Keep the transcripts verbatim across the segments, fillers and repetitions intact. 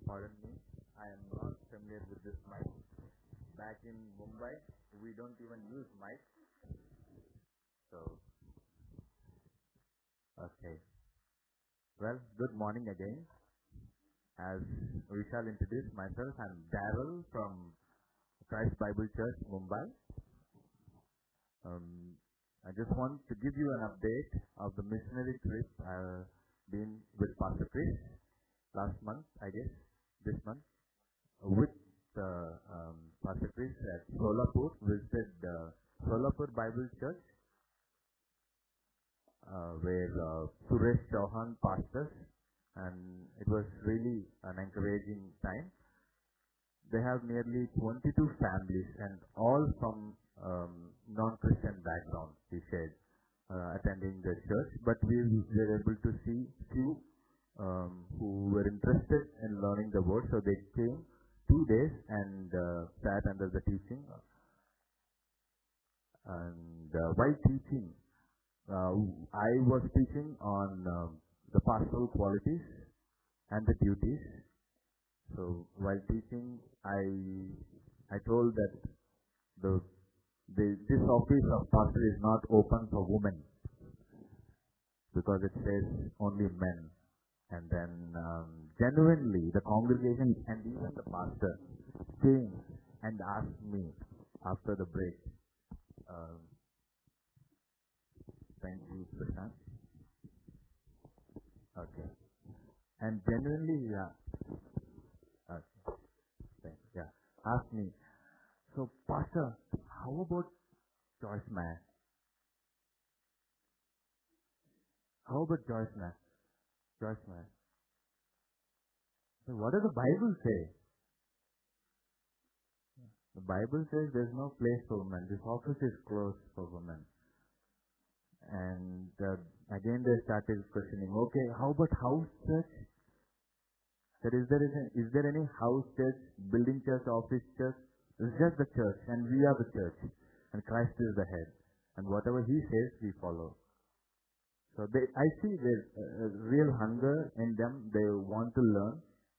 pardon me. I am not familiar with this mic. Back in Mumbai, we don't even use mic. So, okay. Well, good morning again. As we shall introduce myself, I'm Daryl from Christ Bible Church, Mumbai. Um, I just want to give you an update of the missionary trip I've been with Pastor Chris last month, I guess, this month, with uh, um, Pastor Chris at Solapur, visited uh, Solapur Bible Church, uh, where uh, Suresh Chauhan pastors, and it was really an encouraging time. They have nearly twenty-two families and all from um, non-Christian background, he said, uh, attending the church, but we were able to see few um, who were interested in learning the word, so they came two days and uh, sat under the teaching. And uh, while teaching, uh, I was teaching on um, the pastoral qualities and the duties. So while teaching, I I told that the, the this office of pastor is not open for women because it says only men. And then um, genuinely the congregation and even the pastor came and asked me after the break. Um, thank you, Prashant. Okay. And genuinely, yeah. Okay. Thanks. Yeah. Asked me. So, Pastor, how about Joyce Man? How about Joyce Man? Joyce Man. So, what does the Bible say? The Bible says there's no place for women. This office is closed for women. And uh, again they started questioning, okay, how about house church? That is there, is, is there any house church, building church, office church? It's just the church, and we are the church. And Christ is the head. And whatever he says, we follow. So they, I see there's a, a real hunger in them. They want to learn.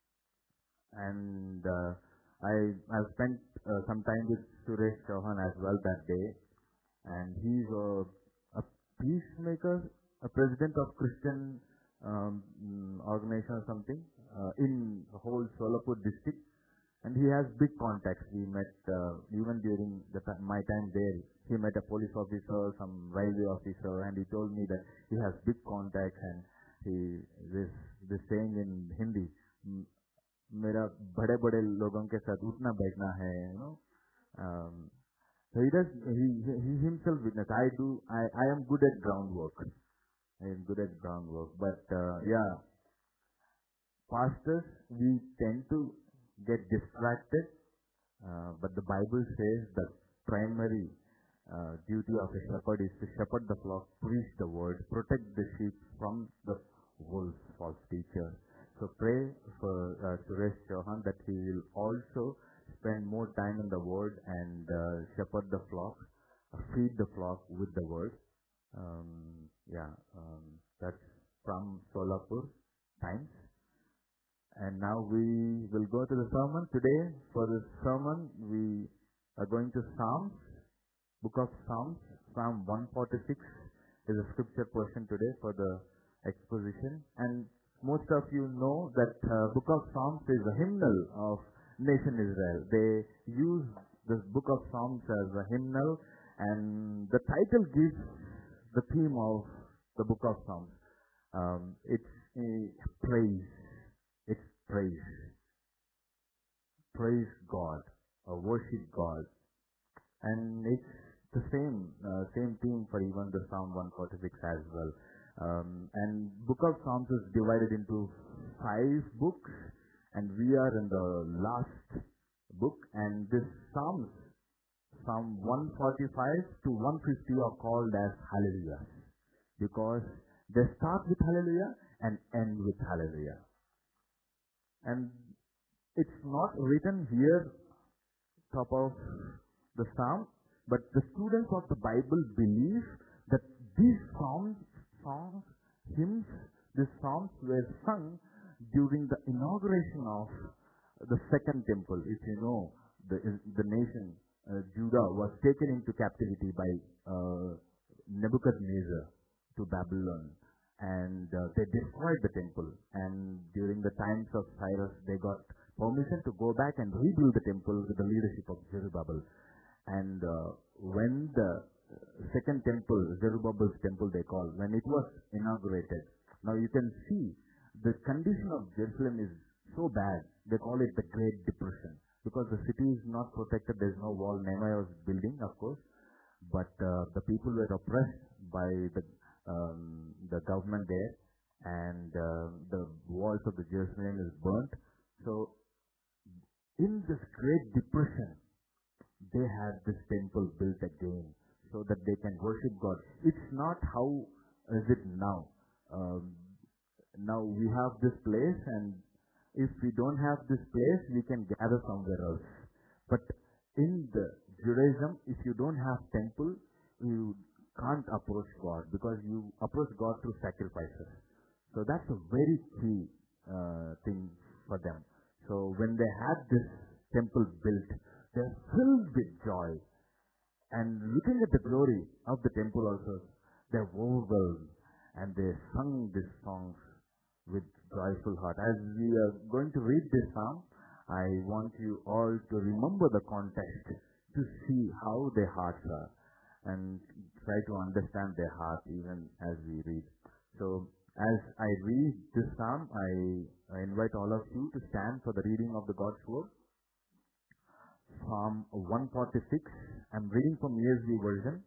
And uh, I I've spent uh, some time with Suresh Chauhan as well that day, and he's a, a peacemaker, a president of Christian um, organization or something uh, in the whole Solapur district, and he has big contacts. We met uh, even during the t- my time there. He met a police officer, some railway officer, and he told me that he has big contacts, and he this this saying in Hindi. मेरा बड़े बड़े लोगों के साथ उठना बैठना है, you know. Um, so he does. He, he himself witness. I do. I I am good at groundwork. I am good at groundwork. But uh, yeah, pastors, we tend to get distracted. Uh, but the Bible says the primary uh, duty of a shepherd is to shepherd the flock, preach the word, protect the sheep from the wolves, false teachers. So pray for uh, Suresh Chauhan that he will also spend more time in the Word and uh, shepherd the flock, uh, feed the flock with the Word. Um, yeah, um, that's from Solapur Times. And now we will go to the sermon. Today, for the sermon, we are going to Psalms, Book of Psalms. Psalm one forty-six is a scripture portion today for the exposition. And most of you know that uh, Book of Psalms is a hymnal of nation Israel. They use this Book of Psalms as a hymnal, and the title gives the theme of the Book of Psalms. Um, it's a praise. It's praise. Praise God, or worship God. And it's the same, uh, same theme for even the Psalm one forty-six as well. Um, and Book of Psalms is divided into five books, and we are in the last book. And this Psalms, Psalm one forty-five to one fifty are called as Hallelujah, because they start with Hallelujah and end with Hallelujah. And it's not written here top of the Psalm, but the students of the Bible believe that these Psalms songs, hymns, these psalms were sung during the inauguration of the second temple, if you know, the, the nation, uh, Judah, was taken into captivity by uh, Nebuchadnezzar to Babylon. And uh, they destroyed the temple. And during the times of Cyrus, they got permission to go back and rebuild the temple with the leadership of Zerubbabel. And uh, when the second temple, Zerubbabel's temple they call, when it was inaugurated, now you can see the condition of Jerusalem is so bad, they call it the Great Depression. Because the city is not protected, there is no wall. Nehemiah was building, of course, but uh, the people were oppressed by the um, the government there, and uh, the walls of the Jerusalem is burnt. So, in this Great Depression, they had this temple built again so that they can worship God. It's not how is it now. Um, now we have this place, and if we don't have this place, we can gather somewhere else. But in the Judaism, if you don't have temple, you can't approach God, because you approach God through sacrifices. So that's a very key uh, thing for them. So when they had this temple built, they're filled with joy. And looking at the glory of the temple also, they're overwhelmed, and they sung these songs with joyful heart. As we are going to read this psalm, I want you all to remember the context, to see how their hearts are, and try to understand their heart even as we read. So, as I read this psalm, I, I invite all of you to stand for the reading of the God's word. Psalm one forty-six. I'm reading from E S V version.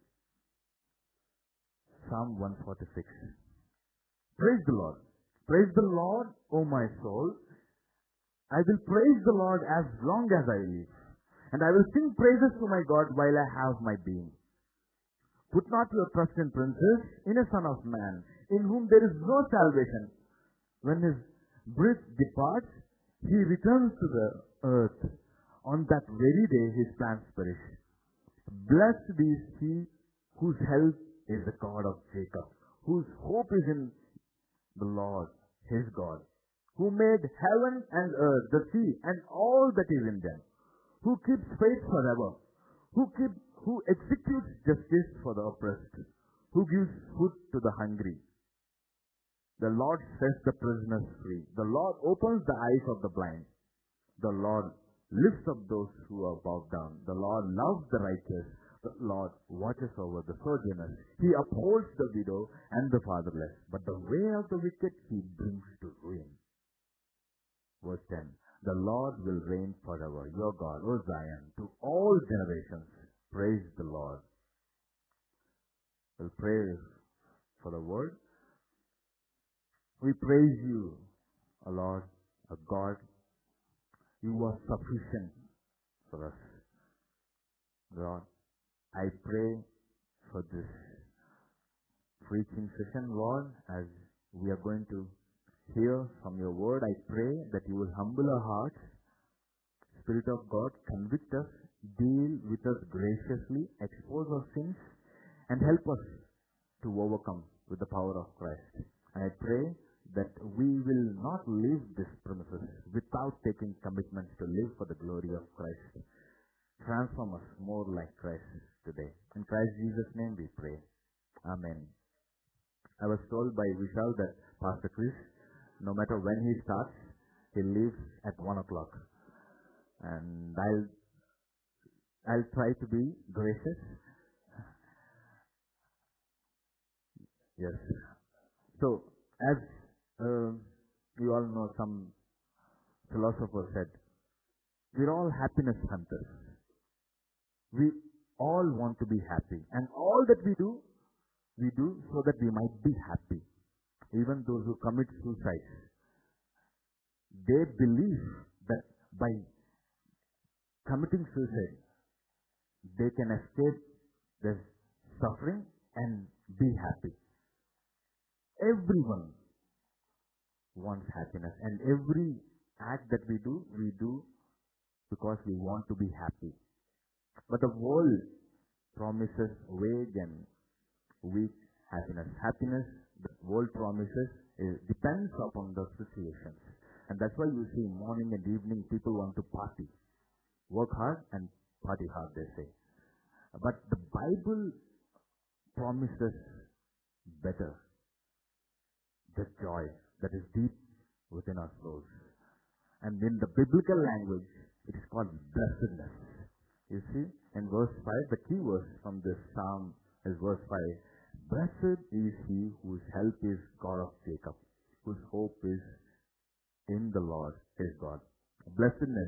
Psalm one forty-six. Praise the Lord. Praise the Lord, O my soul. I will praise the Lord as long as I live, and I will sing praises to my God while I have my being. Put not your trust in princes, in a son of man, in whom there is no salvation. When his breath departs, he returns to the earth. On that very day his plans perish. Blessed is he whose help is the God of Jacob, whose hope is in the Lord, his God, who made heaven and earth, the sea, and all that is in them, who keeps faith forever, who keep, who executes justice for the oppressed, who gives food to the hungry. The Lord sets the prisoners free. The Lord opens the eyes of the blind. The Lord lifts up those who are bowed down. The Lord loves the righteous. The Lord watches over the sojourners. He upholds the widow and the fatherless. But the way of the wicked he brings to ruin. Verse ten. The Lord will reign forever. Your God, O Zion, to all generations. Praise the Lord. We'll pray for the word. We praise you, O Lord, O God. You are sufficient for us. God, I pray for this preaching session, Lord, as we are going to hear from your word. I pray that you will humble our hearts. Spirit of God, convict us, deal with us graciously, expose our sins, and help us to overcome with the power of Christ. And I pray that we will not leave this premises without taking commitments to live for the glory of Christ. Transform us more like Christ today. In Christ Jesus' name we pray. Amen. I was told by Vishal that Pastor Chris, no matter when he starts, he leaves at one o'clock. And I'll I'll try to be gracious. Yes. So, as uh, you all know, some philosopher said, we're all happiness hunters. We all want to be happy. And all that we do, we do so that we might be happy. Even those who commit suicide, they believe that by committing suicide, they can escape their suffering and be happy. Everyone wants happiness, and every act that we do, we do because we want to be happy. But the world promises vague and weak happiness. Happiness, the world promises, is, depends upon the situations. And that's why you see morning and evening people want to party. Work hard and party hard, they say. But the Bible promises better. The joy that is deep within our souls. And in the biblical language, it is called blessedness. You see, in verse five, the key verse from this psalm is verse five. Blessed is he whose help is God of Jacob, whose hope is in the Lord his God. Blessedness.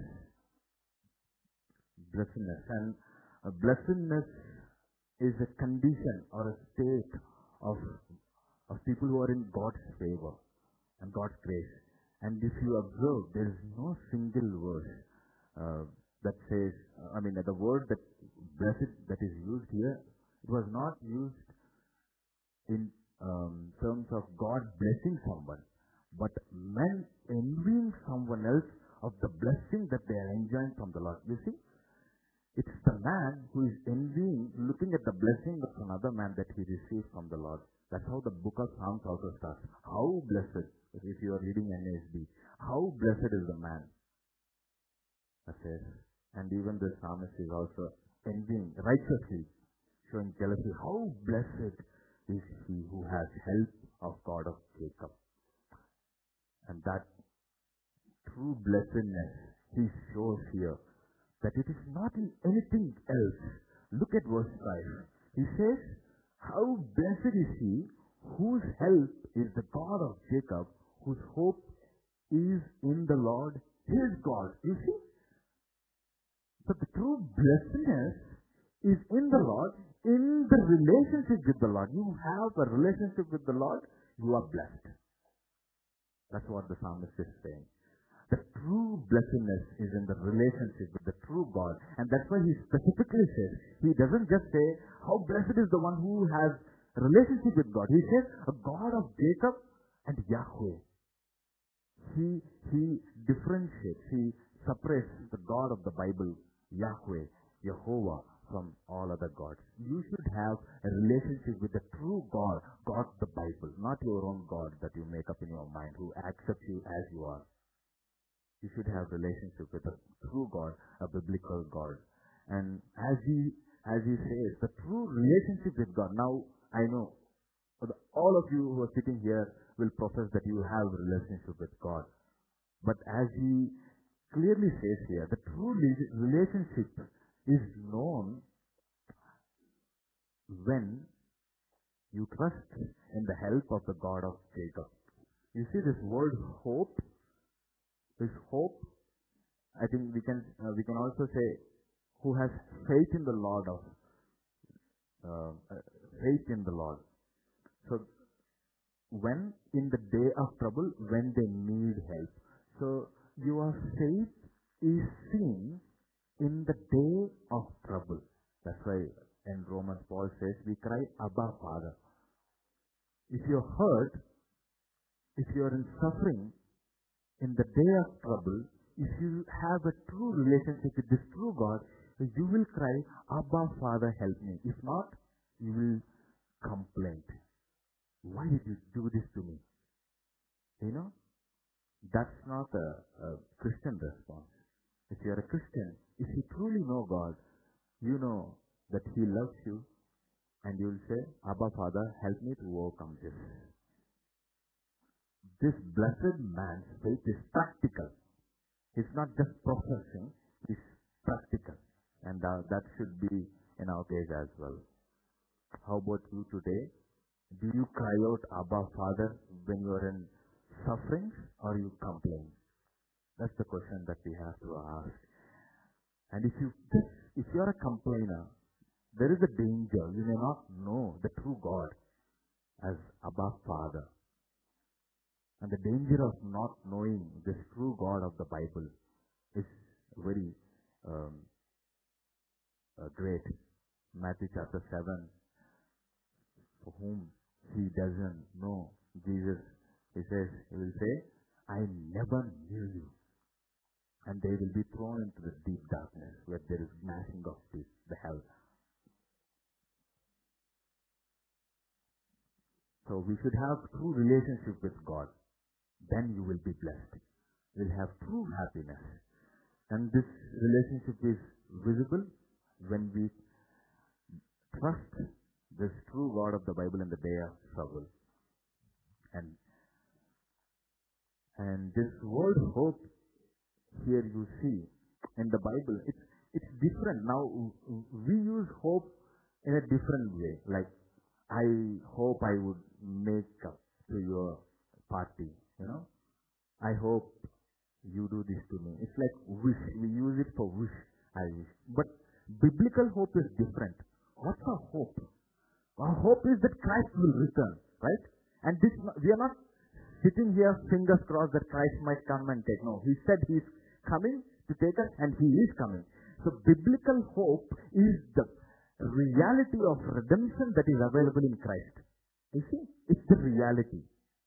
Blessedness. And uh, blessedness is a condition or a state of, of people who are in God's favor and God's grace. And if you observe, there is no single verse uh, that says, I mean, the word that blessed that is used here, it was not used in um, terms of God blessing someone, but men envying someone else of the blessing that they are enjoying from the Lord. You see, it's the man who is envying, looking at the blessing of another man that he received from the Lord. That's how the book of Psalms also starts. How blessed, if you are reading N A S B, how blessed is the man. That says, and even the psalmist is also envying righteously, showing jealousy. How blessed is he who has help of God of Jacob. And that true blessedness he shows here, that it is not in anything else. Look at verse five. He says, how blessed is he whose help is the God of Jacob, whose hope is in the Lord his God. You see? So the true blessedness is in the Lord, in the relationship with the Lord. You have a relationship with the Lord, you are blessed. That's what the psalmist is saying. The true blessedness is in the relationship with the true God. And that's why he specifically says, he doesn't just say, how blessed is the one who has a relationship with God. He says, a God of Jacob and Yahweh. He, he differentiates, he separates the God of the Bible, Yahweh, Jehovah, from all other gods. You should have a relationship with the true God, God the Bible, not your own God that you make up in your mind, who accepts you as you are. You should have relationship with a true God, a biblical God. And as he, as he says, the true relationship with God. Now, I know, all of you who are sitting here will profess that you have a relationship with God. But as he clearly says here, the true relationship is known when you trust in the help of the God of Jacob. You see this word hope? This hope, I think we can uh, we can also say, who has faith in the Lord of uh, uh, faith in the Lord. So when in the day of trouble, when they need help. So your faith is seen in the day of trouble. That's why in Romans Paul says, we cry, Abba, Father. If you're hurt, if you're in suffering, in the day of trouble, if you have a true relationship with this true God, you will cry, Abba, Father, help me. If not, you will complain. Why did you do this to me? You know, that's not a, a Christian response. If you are a Christian, if you truly know God, you know that He loves you, and you will say, Abba, Father, help me to overcome this. This blessed man's faith is practical. It's not just professing, it's practical. And uh, that should be in our case as well. How about you today? Do you cry out, Abba, Father, when you are in sufferings, or you complain? That's the question that we have to ask. And if you if you are a complainer, there is a danger. You may not know the true God as Abba, Father. And the danger of not knowing this true God of the Bible is very um, uh, great. Matthew chapter seven, for whom he doesn't know Jesus, he says, he will say, I never knew you. And they will be thrown into the deep darkness where there is gnashing of teeth, the hell. So we should have true relationship with God. Then you will be blessed. will have true happiness. And this relationship is visible when we trust this true God of the Bible in the day of trouble. And and this word hope here you see in the Bible, it's it's different. Now we use hope in a different way. Like, I hope I would make up to your party, you know. I hope you do this to me. It's like wish. We use it for wish. I wish. But biblical hope is different. What's our hope? Our hope is that Christ will return, right? And this, we are not sitting here fingers crossed that Christ might come and take. No, He said He's coming to take us, and He is coming. So biblical hope is the reality of redemption that is available in Christ. You see, it's the reality.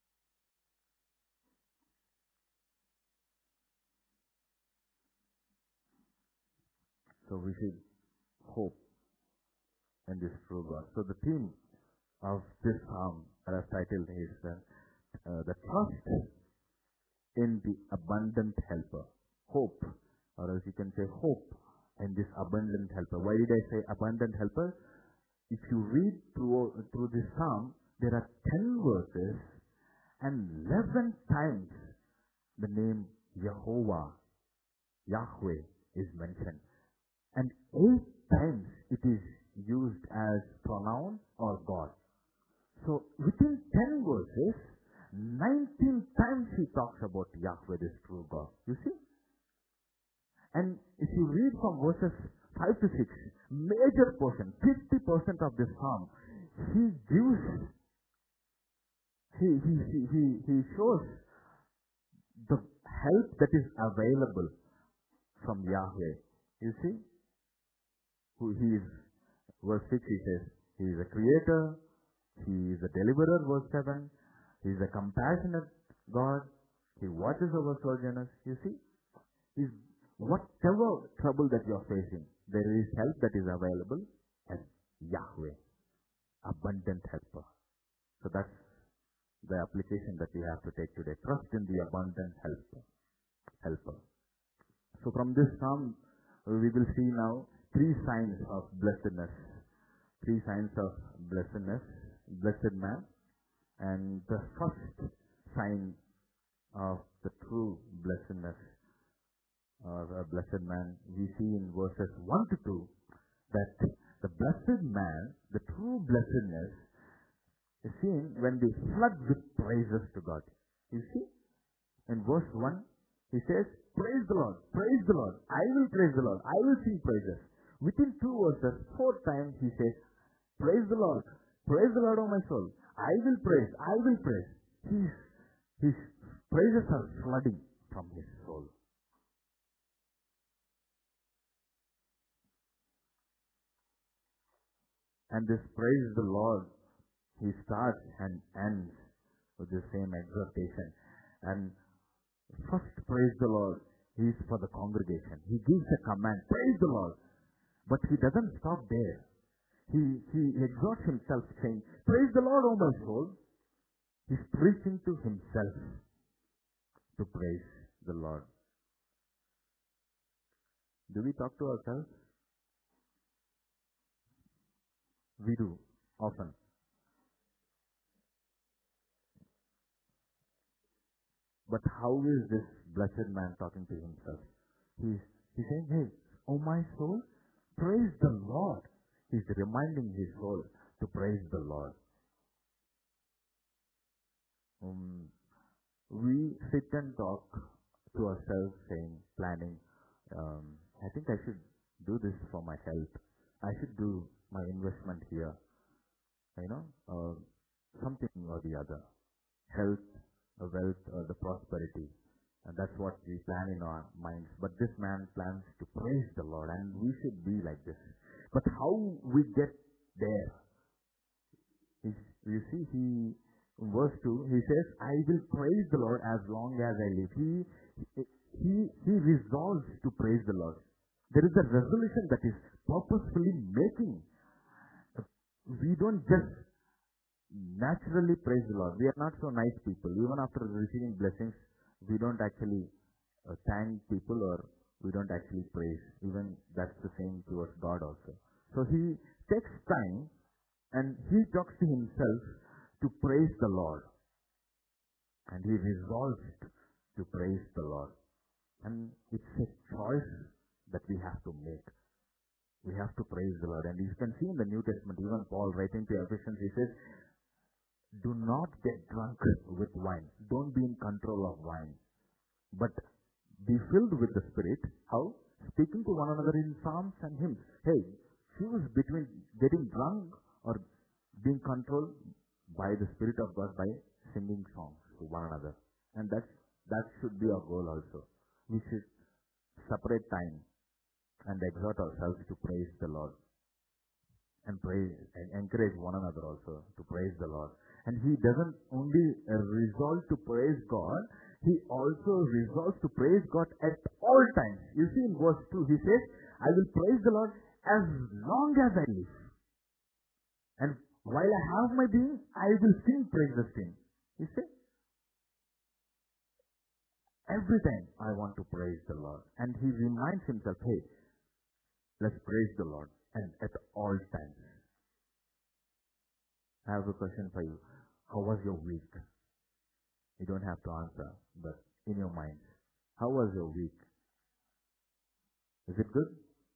So we should hope in this true God. So the theme of this psalm, as titled, is uh, uh, the trust in the abundant helper. Hope, or else you can say hope in this abundant helper. Why did I say abundant helper? If you read through, through this psalm, there are ten verses and eleven times the name Jehovah, Yahweh is mentioned. And eight times it is used as pronoun or God. So within ten verses, nineteen times he talks about Yahweh, this true God. You see? And if you read from verses five to six, major portion, fifty percent of this psalm, he gives, he, he, he, he, he shows the help that is available from Yahweh. You see? Who he is. Verse six, he says, He is a creator, He is a deliverer, verse seven, He is a compassionate God, He watches over sojourners. You see? He's, whatever trouble that you are facing, there is help that is available as Yahweh, abundant helper. So that's the application that we have to take today. Trust in the abundant helper. helper. So from this psalm, we will see now three signs of blessedness. Three signs of blessedness, blessed man. And the first sign of the true blessedness or a blessed man, we see in verses one to two that the blessed man, the true blessedness, is seen when they flood with praises to God. You see? In verse one, he says, praise the Lord, praise the Lord, I will praise the Lord, I will sing praises. Within two verses, four times he says, praise the Lord, praise the Lord, O my soul, I will praise, I will praise. His, his praises are flooding from his soul. And this praise the Lord, he starts and ends with the same exhortation. And first, praise the Lord, he is for the congregation. He gives a command, praise the Lord. But he doesn't stop there. He, he exhorts himself saying, praise the Lord, O my soul. He's preaching to himself to praise the Lord. Do we talk to ourselves? We do, often. But how is this blessed man talking to himself? He's, he's saying, hey, O my soul, praise the Lord. He's reminding his soul to praise the Lord. Um, we sit and talk to ourselves saying, planning, um, I think I should do this for my health. I should do my investment here. You know, uh, something or the other. Health, uh, wealth, or the prosperity. And that's what we plan in our minds. But this man plans to praise the Lord, and we should be like this. But how we get there? Is, you see, he, in verse two, he says, I will praise the Lord as long as I live. He, he, he resolves to praise the Lord. There is a resolution that is purposefully making. We don't just naturally praise the Lord. We are not so nice people. Even after receiving blessings, we don't actually uh, thank people, or we don't actually praise. Even that's the same towards God also. So he takes time and he talks to himself to praise the Lord. And he resolves to praise the Lord. And it's a choice that we have to make. We have to praise the Lord. And you can see in the New Testament, even Paul writing to Ephesians, he says, do not get drunk with wine. Don't be in control of wine. But be filled with the Spirit. How? Speaking to one another in psalms and hymns. Hey, choose between getting drunk or being controlled by the Spirit of God by singing songs to one another. And that's, that should be our goal also. We should separate time and exhort ourselves to praise the Lord. And pray and encourage one another also to praise the Lord. And he doesn't only uh, resolve to praise God, he also resolves to praise God at all times. You see in verse two, he says, I will praise the Lord as long as I live. And while I have my being, I will sing praises to him. You see? Every time I want to praise the Lord. And he reminds himself, hey, let's praise the Lord. And at all times. I have a question for you. How was your week? You don't have to answer, but in your mind, how was your week? Is it good?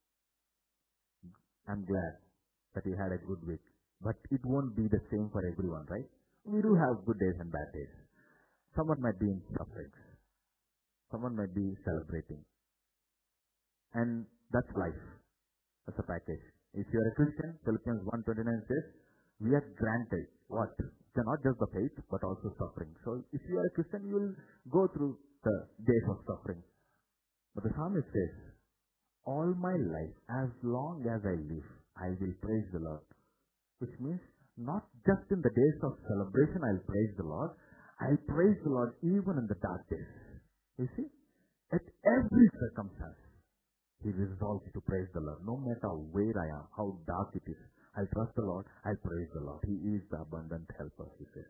I'm glad that you had a good week. But it won't be the same for everyone, right? We do have good days and bad days. Someone might be in suffering. Someone might be celebrating. And that's life. That's a package. If you are a Christian, Philippians one twenty-nine says, we are granted what? So not just the faith, but also suffering. So if you are a Christian, you will go through the days of suffering. But the psalmist says, all my life, as long as I live, I will praise the Lord. Which means, not just in the days of celebration I'll praise the Lord, I'll praise the Lord even in the dark days. You see? At every circumstance, he resolves to praise the Lord. No matter where I am, how dark it is, I'll trust the Lord, I'll praise the Lord. He is the abundant helper, he says.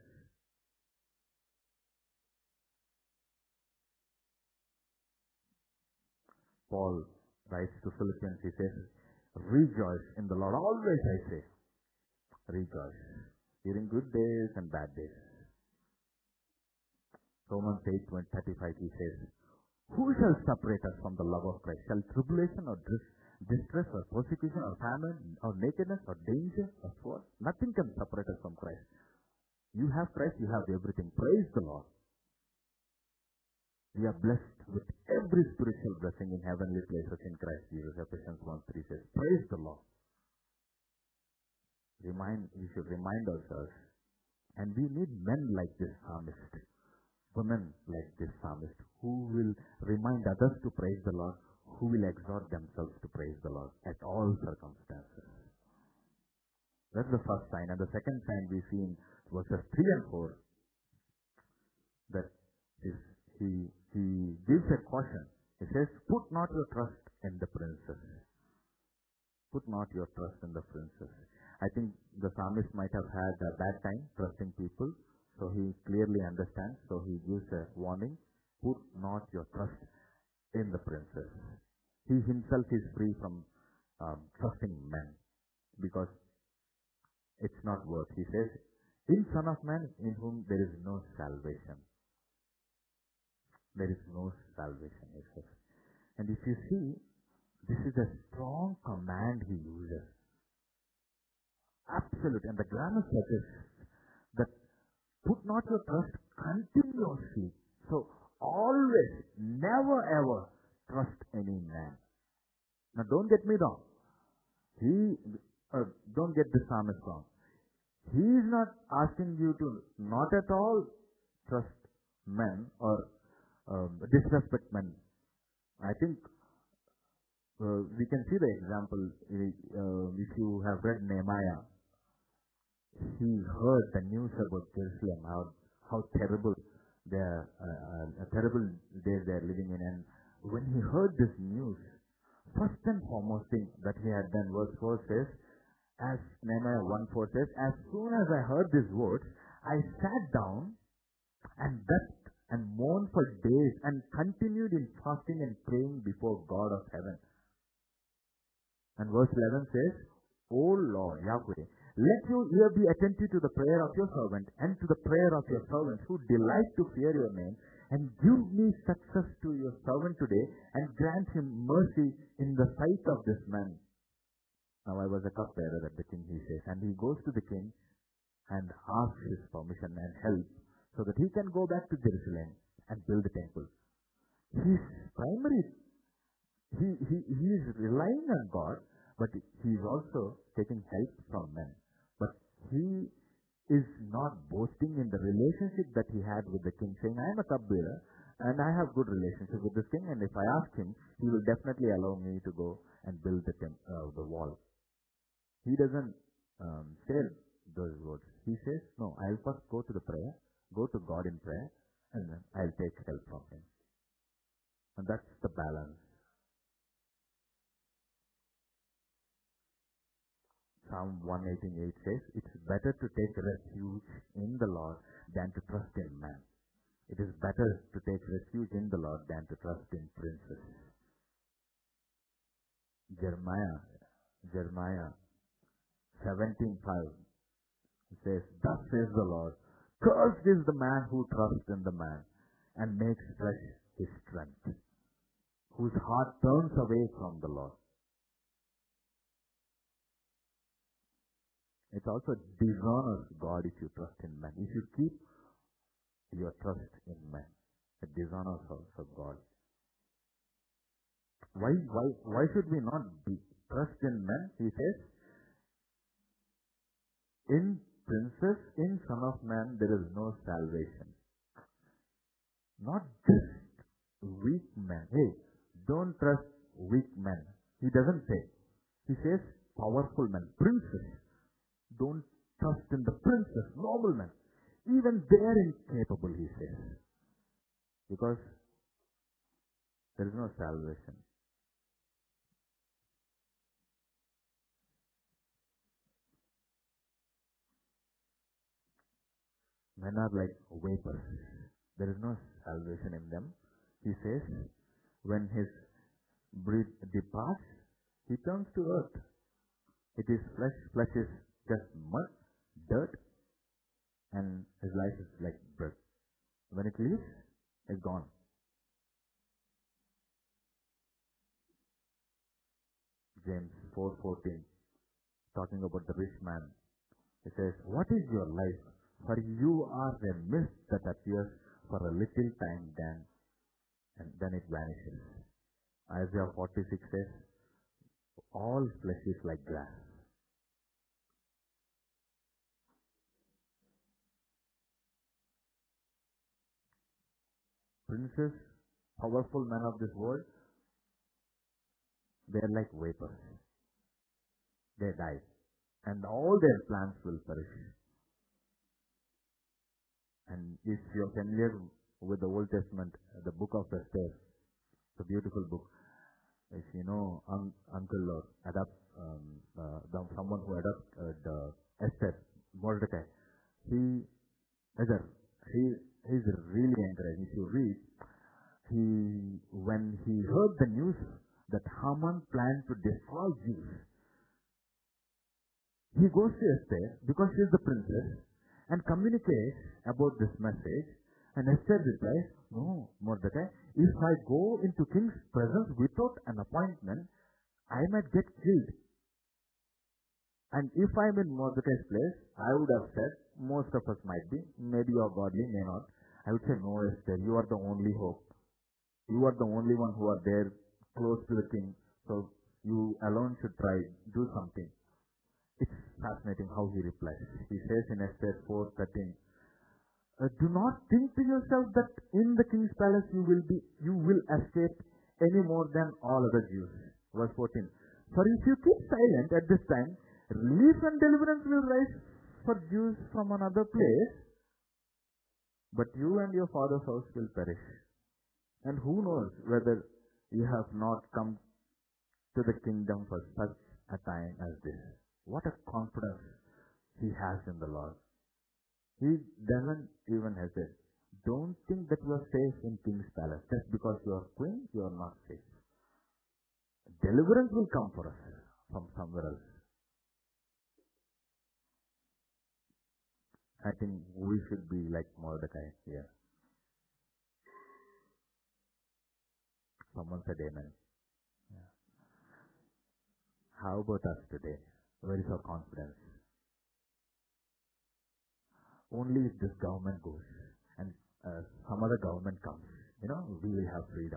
Paul writes to Philippians, he says, rejoice in the Lord. Always I say, rejoice. During good days and bad days. Romans eight thirty-five, he says, who shall separate us from the love of Christ? Shall tribulation or dis- distress or persecution or famine or nakedness or danger or sword? Nothing can separate us from Christ. You have Christ, you have everything. Praise the Lord. We are blessed with every spiritual blessing in heavenly places in Christ Jesus. Ephesians one three says, praise the Lord. Remind, we should remind ourselves. And we need men like this psalmist. Women like this psalmist who will remind others to praise the Lord, who will exhort themselves to praise the Lord at all circumstances. That's the first sign. And the second sign we see in verses three and four, that is, he, he gives a caution. He says, put not your trust in the princes. Put not your trust in the princes. I think the psalmist might have had a bad time trusting people. So he clearly understands. So he gives a warning. Put not your trust in the princes. He himself is free from um, trusting men, because it's not worth. He says, in Son of Man, in whom there is no salvation. There is no salvation, he says. And if you see, this is a strong command he uses. Absolute. And the grammar suggests that put not your trust continuously. So, always, never ever trust any man. Now, don't get me wrong. He, uh, don't get the psalmist wrong. He is not asking you to not at all trust men or um, disrespect men. I think uh, we can see the example. Uh, if you have read Nehemiah, he heard the news about Jerusalem, how, how terrible their, uh, uh, terrible days they are living in. And when he heard this news, first and foremost thing that he had done, verse four says, as Nehemiah one four says, as soon as I heard these words, I sat down and wept and mourned for days and continued in fasting and praying before God of heaven. And verse eleven says, O Lord, Yahweh, let your ear be attentive to the prayer of your servant and to the prayer of your servants who delight to fear your name, and give me success to your servant today, and grant him mercy in the sight of this man. Now I was a cupbearer at the king, he says, and he goes to the king and asks his permission and help so that he can go back to Jerusalem and build the temple. His primary, he, he, he is relying on God, but he is also taking help from men. But he is not boasting in the relationship that he had with the king, saying, I am a cupbearer and I have good relationship with this king, and if I ask him, he will definitely allow me to go and build the temp- uh, the wall. He doesn't um, say those words. He says, no, I'll first go to the prayer, go to God in prayer, and then I'll take help from him. And that's the balance. Psalm one eighty-eight says, it's better to take refuge in the Lord than to trust in man. It is better to take refuge in the Lord than to trust in princes. Jeremiah, Jeremiah seventeen five says, thus says the Lord, cursed is the man who trusts in the man and makes flesh his strength, whose heart turns away from the Lord. It also dishonors God if you trust in man. If you keep your trust in man, it dishonors also God. Why, why, why should we not be trust in men? He says, in princes, in Son of Man, there is no salvation. Not just weak men. Hey, don't trust weak men. He doesn't say. He says powerful men, princes. Don't trust in the princes, noblemen. Even they are incapable, he says. Because there is no salvation. Men are like vapors. There is no salvation in them. He says, when his breath departs, he turns to earth. It is flesh. Flesh is just mud, dirt, and his life is like breath. When it leaves, it's gone. James four fourteen, talking about the rich man. It says, what is your life? For you are a mist that appears for a little time, then and then it vanishes. Isaiah forty-six says, all flesh is like grass. Princes, powerful men of this world, they are like vapors. They die. And all their plans will perish. And if you're familiar with the Old Testament, the book of Esther, it's a beautiful book. If you know un- uncle or adapt, um, uh, the, someone who adopted uh, Esther, Mordecai, he, Esther, he, he's really encouraging. If you read, he, when he heard the news that Haman planned to destroy Jews, he goes to Esther because she is the princess and communicates about this message. And Esther replies, no, Mordecai, if I go into king's presence without an appointment, I might get killed. And if I'm in Mordecai's place, I would have said, most of us might be, maybe you're godly, may not. I would say, no, Esther, you are the only hope. You are the only one who are there close to the king. So you alone should try, do something. It's fascinating how he replies. He says in Esther four thirteen, uh, do not think to yourself that in the king's palace you will be, you will escape any more than all other Jews. Verse fourteen, for if you keep silent at this time, relief and deliverance will rise for Jews from another place, but you and your father's house will perish. And who knows whether you have not come to the kingdom for such a time as this. What a confidence he has in the Lord. He doesn't even hesitate. Don't think that you are safe in King's Palace. Just because you are queen, you are not safe. Deliverance will come for us from somewhere else. I think we should be like Mordecai here. Someone said amen. Yeah. How about us today? Where is our confidence? Only if this government goes and uh, some other government comes, you know, we will have freedom.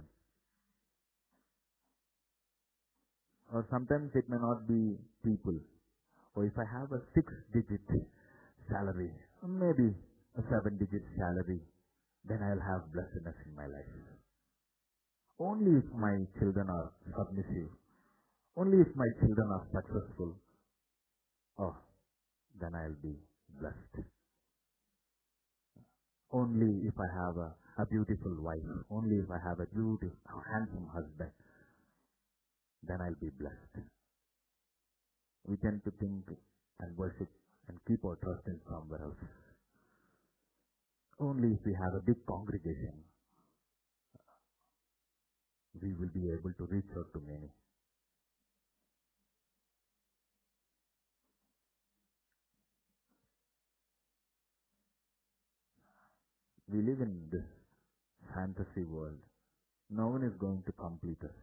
Or sometimes it may not be people. Or if I have a six-digit salary, or maybe a seven-digit salary, then I'll have blessedness in my life. Only if my children are submissive, only if my children are successful, oh, then I'll be blessed. Only if I have a, a beautiful wife, only if I have a beautiful, handsome husband, then I'll be blessed. We tend to think and worship and keep our trust in somewhere else. Only if we have a big congregation, we will be able to reach out to many. We live in this fantasy world. No one is going to complete us.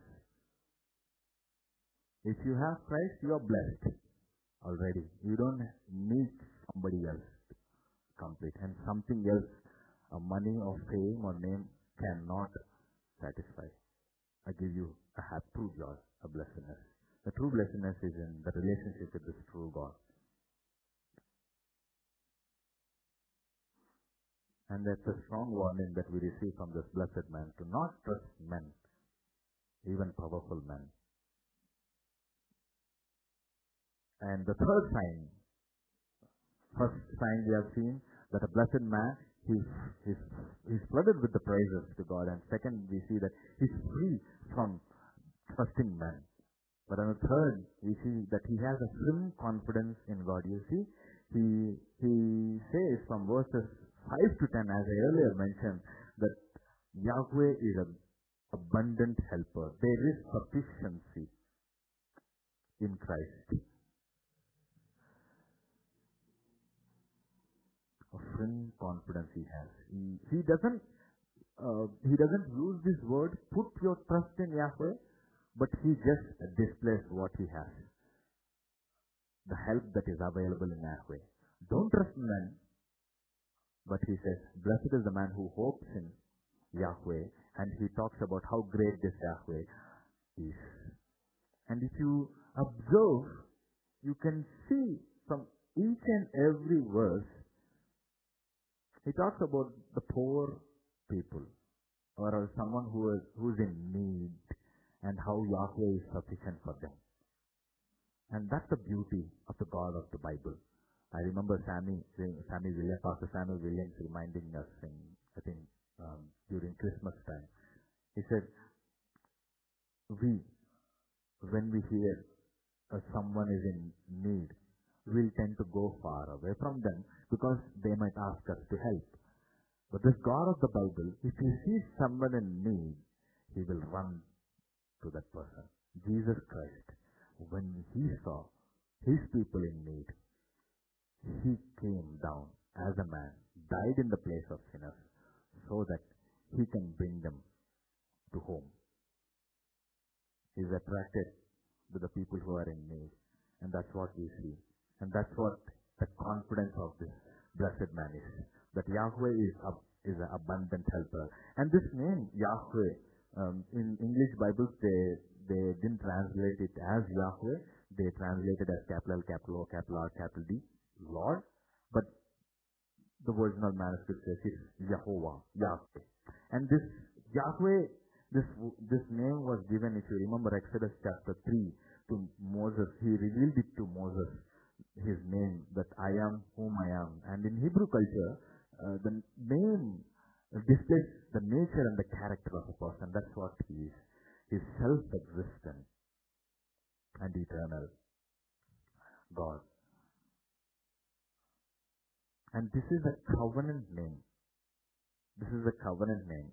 If you have Christ, you are blessed already. You don't need somebody else to complete. And something else, a money or fame or name cannot satisfy. I give you a happy, true joy, a blessedness. The true blessedness is in the relationship with this true God. And that's a strong warning that we receive from this blessed man to not trust men, even powerful men. And the third sign, first sign we have seen that a blessed man, he's, he's, he's flooded with the praises to God. And second, we see that he's free from trusting men. But on the third, we see that he has a firm confidence in God. You see, he, he says from verses five to ten, as I earlier mentioned, that Yahweh is an abundant helper. There is sufficiency in Christ. A firm confidence he has. He, he doesn't uh, he doesn't use this word, put your trust in Yahweh, but he just displays what he has. The help that is available in Yahweh. Don't trust men, but he says, blessed is the man who hopes in Yahweh, and he talks about how great this Yahweh is. And if you observe, you can see from each and every verse, he talks about the poor people, or someone who is who's in need, and how Yahweh is sufficient for them. And that's the beauty of the God of the Bible. I remember Sammy, Sammy Williams, Pastor Sammy Williams reminding us in, I think, um, during Christmas time. He said, we, when we hear uh, someone is in need, we'll tend to go far away from them because they might ask us to help. But this God of the Bible, if he sees someone in need, he will run to that person. Jesus Christ, when he saw his people in need, he came down as a man, died in the place of sinners, so that he can bring them to home. He is attracted to the people who are in need. And that's what we see. And that's what the confidence of this blessed man is. That Yahweh is a, is an abundant helper. And this name, Yahweh, um, in English Bibles, they, they didn't translate it as Yahweh. They translated as capital L, capital O, capital R, capital D, Lord. But the original manuscript says it's Yehovah, Yahweh. And this Yahweh, this, this name was given, if you remember Exodus chapter three, to Moses. He revealed it to Moses, his name, that I am whom I am. And in Hebrew culture, uh, the name displays the nature and the character of a person. That's what he is. He is self-existent and eternal God. And this is a covenant name. This is a covenant name.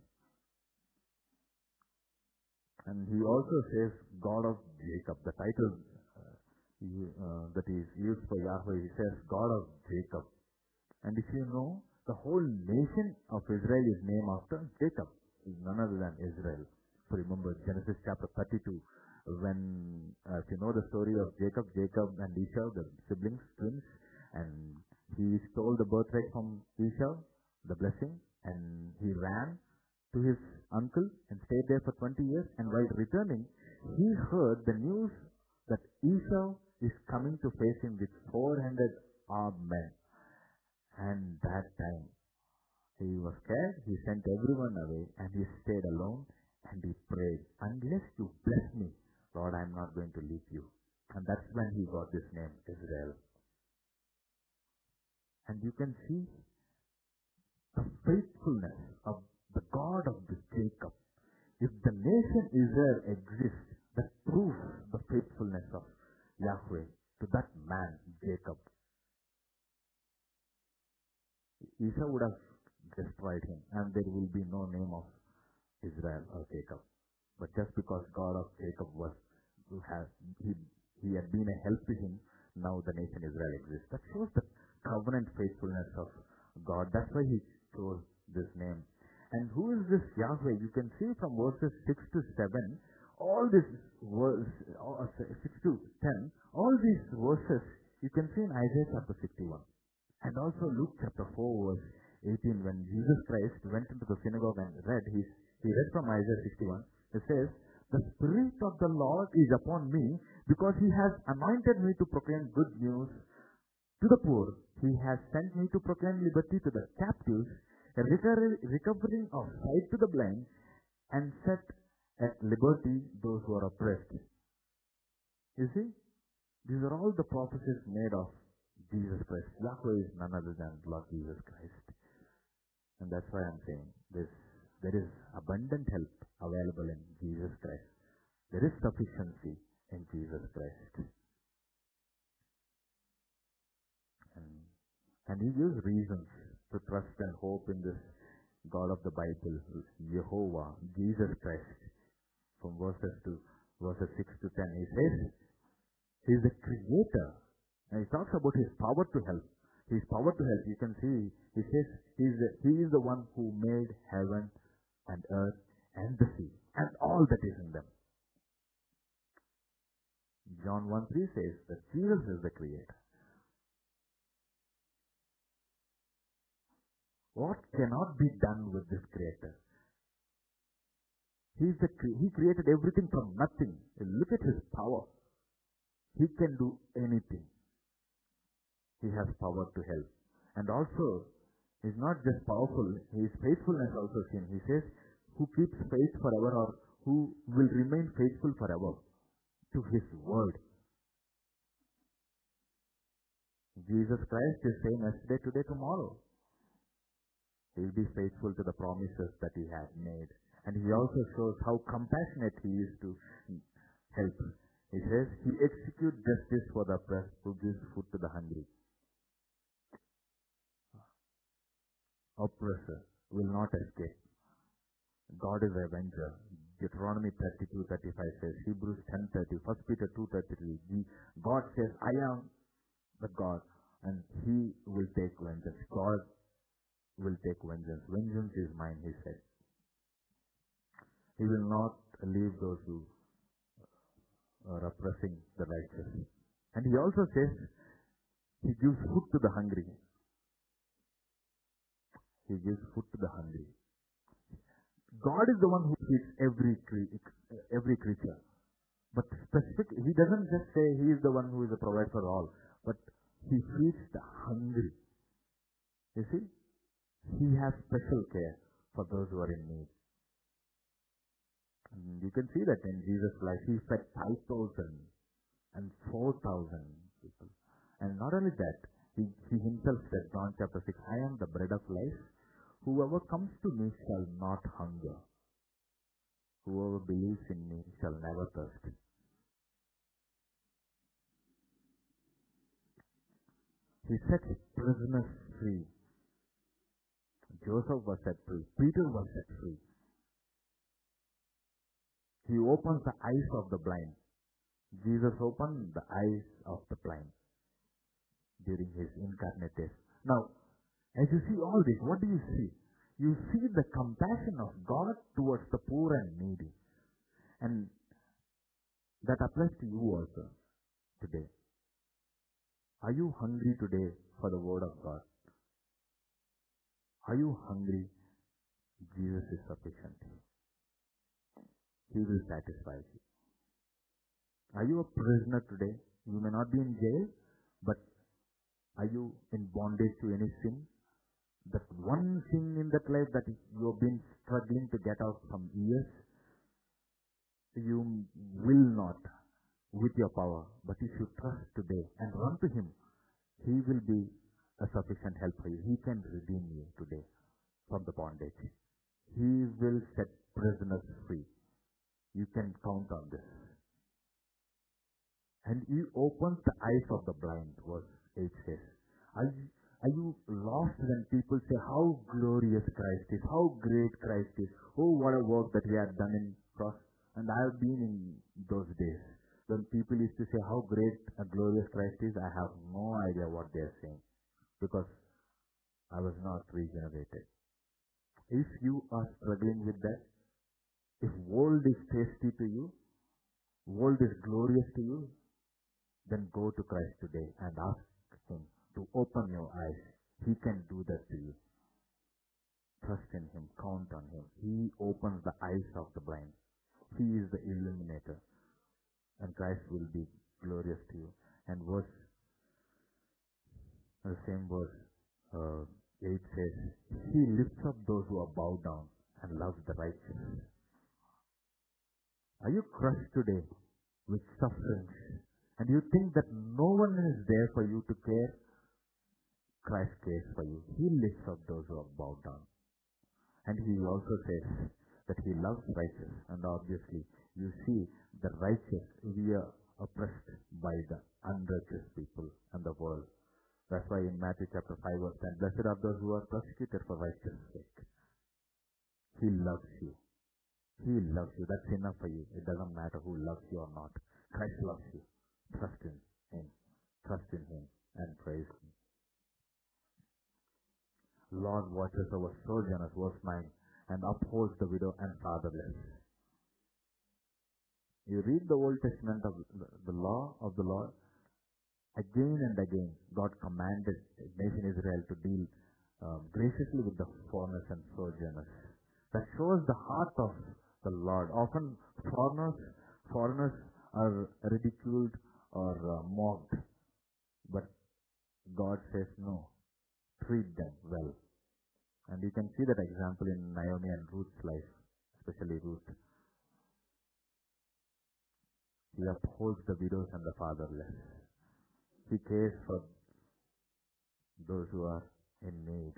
And he also says God of Jacob. The title uh, he, uh, that is used for Yahweh, he says God of Jacob. And if you know, the whole nation of Israel is named after Jacob. Is none other than Israel. So remember Genesis chapter thirty-two, when, uh, if you know the story of Jacob, Jacob and Esau, the siblings, twins, and he stole the birthright from Esau, the blessing, and he ran to his uncle and stayed there for twenty years. And while returning, he heard the news that Esau is coming to face him with four hundred armed men. And that time, he was scared. He sent everyone away and he stayed alone and he prayed, unless you bless me, Lord, I am not going to leave you. And that's when he got this name, Israel. And you can see the faithfulness of the God of the Jacob. If the nation Israel exists, that proves the faithfulness of Yahweh to that man, Jacob. Esau would have destroyed him, and there will be no name of Israel or Jacob. But just because God of Jacob was, has, he, he had been a help to him, now the nation Israel exists. That shows the covenant faithfulness of God. That's why he chose this name. And who is this Yahweh? You can see from verses six to seven, all these verse, six to ten, all these verses you can see in Isaiah chapter sixty-one. And also Luke chapter four verse eighteen, when Jesus Christ went into the synagogue and read, he, he read from Isaiah sixty-one. It says, the Spirit of the Lord is upon me, because he has anointed me to proclaim good news to the poor. He has sent me to proclaim liberty to the captives, a recovering of sight to the blind, and set at liberty those who are oppressed. You see, these are all the prophecies made of Jesus Christ. Yahweh is none other than Lord Jesus Christ. And that's why I'm saying this. There is abundant help available in Jesus Christ. There is sufficiency in Jesus Christ. And, and he gives reasons to trust and hope in this God of the Bible, Jehovah, Jesus Christ. From verses to verses six to ten, he says, he is the creator. And he talks about his power to help. His power to help. You can see, he says, he is the, he is the one who made heaven and earth and the sea and all that is in them. John one three says that Jesus is the creator. What cannot be done with this creator? He is the cre- he created everything from nothing. Look at his power. He can do anything. He has power to help. And also, he's not just powerful, his faithfulness also seen. He says, who keeps faith forever, or who will remain faithful forever to his word. Jesus Christ is same yesterday, today, tomorrow. He will be faithful to the promises that he had made. And he also shows how compassionate he is to help. He says, he executes justice for the oppressed, who gives food to the hungry. Oppressor will not escape. God is avenger. Deuteronomy thirty-two thirty-five says, Hebrews ten thirty, First Peter two thirty-three, God says, I am the God, and he will take vengeance. God will take vengeance. Vengeance is mine, he said. He will not leave those who are oppressing the righteous. And he also says, he gives food to the hungry. He gives food to the hungry. God is the one who feeds every cre- every creature. But specific, he doesn't just say he is the one who is a provider for all, but he feeds the hungry. You see? He has special care for those who are in need. And you can see that in Jesus' life, he fed five thousand and four thousand people. And not only that, he, he himself said, John chapter six, I am the bread of life. Whoever comes to me shall not hunger. Whoever believes in me shall never thirst. He sets prisoners free. Joseph Joseph was set free. Peter was set free. He opens the eyes of the blind. Jesus opened the eyes of the blind during his incarnate days. Now, as you see all this, what do you see? You see the compassion of God towards the poor and needy. And that applies to you also today. Are you hungry today for the word of God? Are you hungry? Jesus is sufficient. He will satisfy you. Are you a prisoner today? You may not be in jail, but are you in bondage to any sin? That one sin in that life that you have been struggling to get out from years, you will not with your power, but if you trust today and run to Him, He will be a sufficient help for you. He can redeem you today from the bondage. He will set prisoners free. You can count on this. And He opens the eyes of the blind, verse eight says. Are you, are you lost when people say how glorious Christ is, how great Christ is, oh what a work that He had done in cross. And I have been in those days when people used to say how great a glorious Christ is. I have no idea what they are saying because I was not regenerated. If you are struggling with that, if world is tasty to you, world is glorious to you, then go to Christ today and ask Him to open your eyes. He can do that to you. Trust in Him. Count on Him. He opens the eyes of the blind. He is the illuminator. And Christ will be glorious to you. And verse, the same verse, uh, eight says, He lifts up those who are bowed down and loves the righteous. Are you crushed today with sufferings? And you think that no one is there for you to care? Christ cares for you. He lifts up those who are bowed down. And He also says that He loves righteous. And obviously, you see, the righteous, we are oppressed by the unrighteous people and the world. That's why in Matthew chapter five verse ten, blessed are those who are persecuted for righteousness' sake. He loves you. He loves you. That's enough for you. It doesn't matter who loves you or not. Christ loves you. Trust in Him. Trust in Him and praise Him. Lord watches over sojourners, verse nine, and upholds the widow and fatherless. You read the Old Testament of the law of the Lord, again and again, God commanded nation Israel to deal uh, graciously with the foreigners and sojourners. That shows the heart of the Lord. Often foreigners, foreigners are ridiculed or uh, mocked, but God says no, treat them well. And you can see that example in Naomi and Ruth's life, especially Ruth. He upholds the widows and the fatherless. He cares for those who are in need.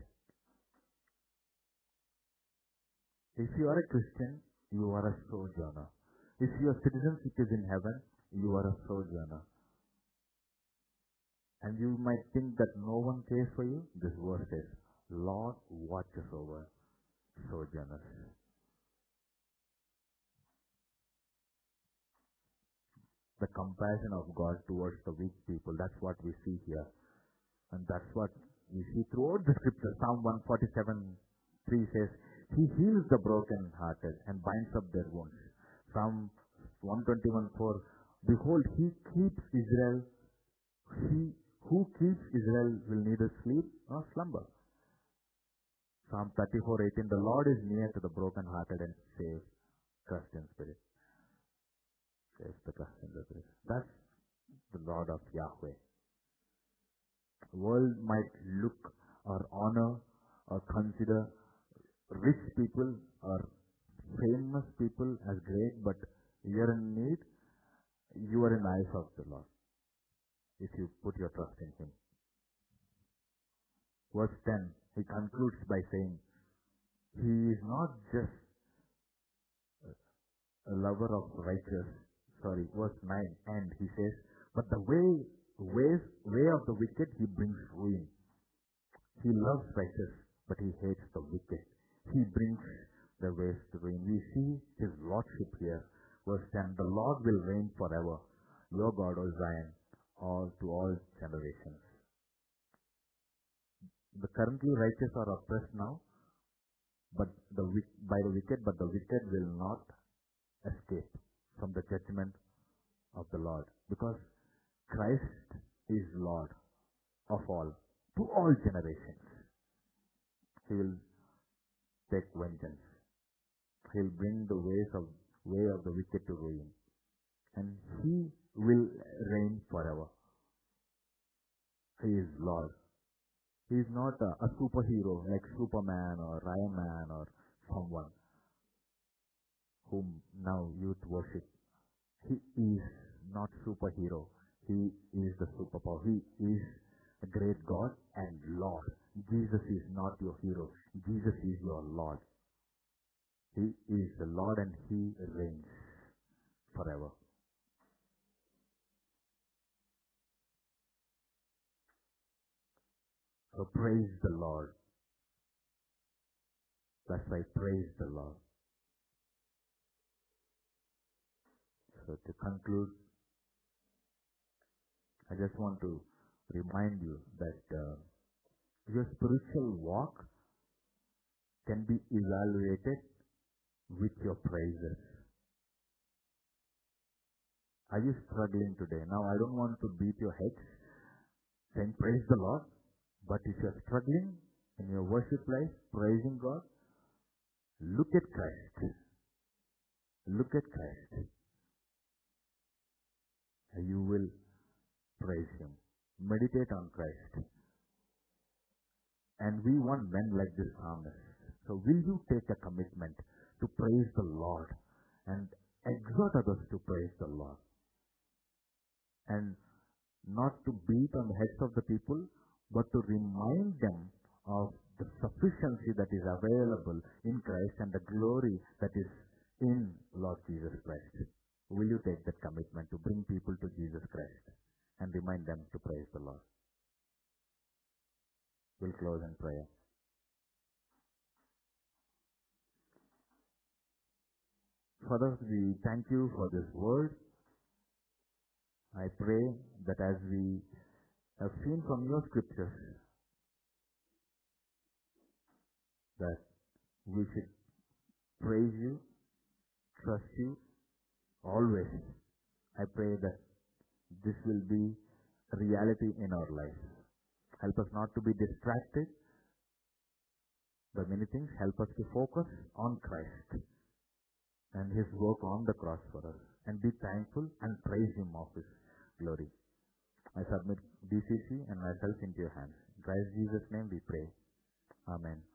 If you are a Christian, you are a sojourner. If your citizenship is in heaven, you are a sojourner. And you might think that no one cares for you. This verse says, Lord watches over sojourners. The compassion of God towards the weak people, that's what we see here. And that's what we see throughout the scripture. Psalm one forty-seven three says, He heals the broken-hearted and binds up their wounds. Psalm one twenty-one four, behold, He keeps Israel. He who keeps Israel will neither sleep nor slumber. Psalm thirty-four eighteen, the Lord is near to the broken-hearted and saves crushed in spirit. Saves the crushed in spirit. That's the Lord of Yahweh. The world might look or honor or consider rich people or famous people as great, but you are in need, you are in the eyes of the Lord if you put your trust in Him. Verse ten, he concludes by saying, He is not just a lover of righteous. Sorry, verse nine, and he says, but the way, ways, way of the wicked He brings ruin. He loves righteous, but he hates the wicked. He brings the ways to ruin. We see his lordship here. Verse ten, the Lord will reign forever. Your God, O Zion, all to all generations. The currently righteous are oppressed now, but the by the wicked, but the wicked will not escape from the judgment of the Lord, because Christ is Lord of all, to all generations. He will take vengeance. He will bring the ways of way of the wicked to ruin, and he will reign forever. He is Lord. He is not a, a superhero like Superman or Iron Man or someone whom now youth worship. He is not superhero. He is the superpower. He is a great God and Lord. Jesus is not your hero. Jesus is your Lord. He is the Lord and he reigns forever. So praise the Lord. That's why praise the Lord. So to conclude, I just want to remind you that uh, your spiritual walk can be evaluated with your praises. Are you struggling today? Now, I don't want to beat your head saying praise the Lord, but if you're struggling in your worship life, praising God, look at Christ. Look at Christ. You will praise Him. Meditate on Christ. And we want men like this psalmist. So will you take a commitment to praise the Lord and exhort others to praise the Lord? And not to beat on the heads of the people, but to remind them of the sufficiency that is available in Christ and the glory that is in Lord Jesus Christ. Will you take that commitment to bring people to Jesus Christ and remind them to praise the Lord? We'll close in prayer. Father, we thank you for this word. I pray that as we have seen from your scriptures, that we should praise you, trust you, always. I pray that this will be a reality in our lives. Help us not to be distracted by many things. Help us to focus on Christ and His work on the cross for us, and be thankful and praise Him of His glory. I submit B C C and myself into your hands. In Christ Jesus' name we pray. Amen.